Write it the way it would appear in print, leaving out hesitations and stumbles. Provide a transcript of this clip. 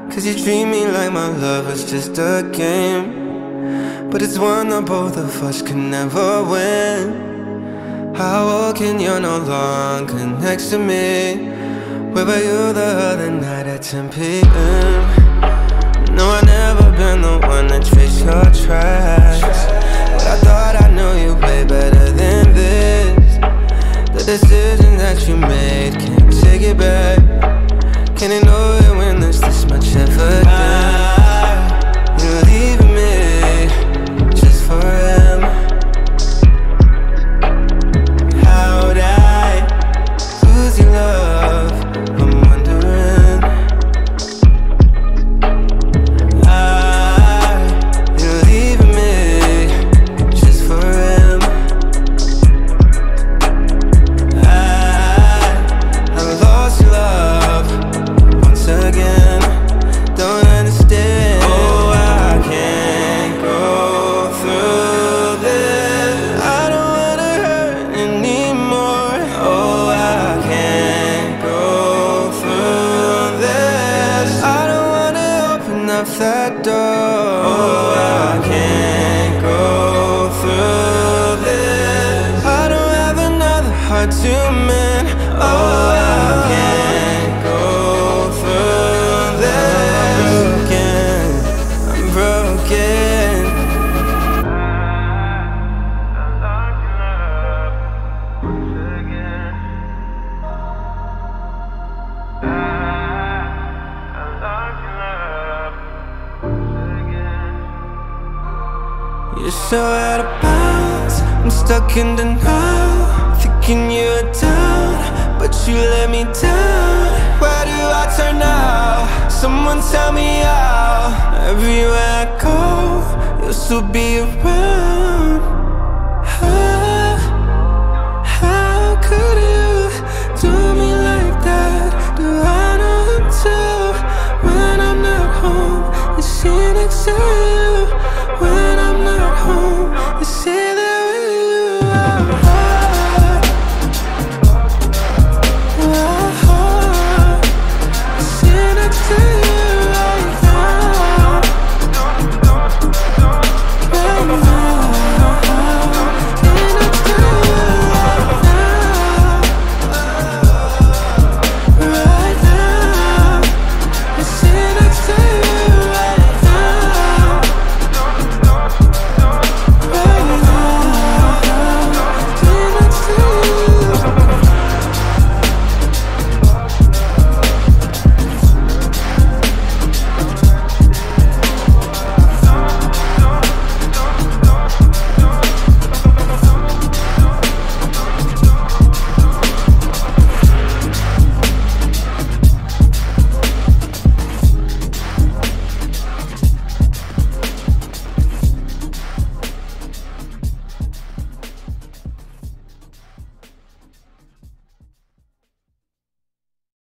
Cause you treat me like my love is just a game, but it's one that both of us can never win. How walking you're no longer next to me? Where were you the other night at 10 p.m.? No, I've never been the one to trace your tracks, but I thought I knew you way better than this. The decision that you made, can't take it back. Can't ignore it when there's this much effort. You're leaving me just for him. How'd I lose your love? I'm wondering. You're leaving me just for him. I lost your love again, don't understand. Oh, I can't go through this. I don't wanna hurt anymore. Oh, I can't go through this. I don't wanna open up that door. Oh, I can't go through this. I don't have another heart to mend. Oh, I can't go. You're so out of bounds, I'm stuck in denial, thinking you're down, but you let me down. Where do I turn now? Someone tell me how. Everywhere I go, you'll still be around.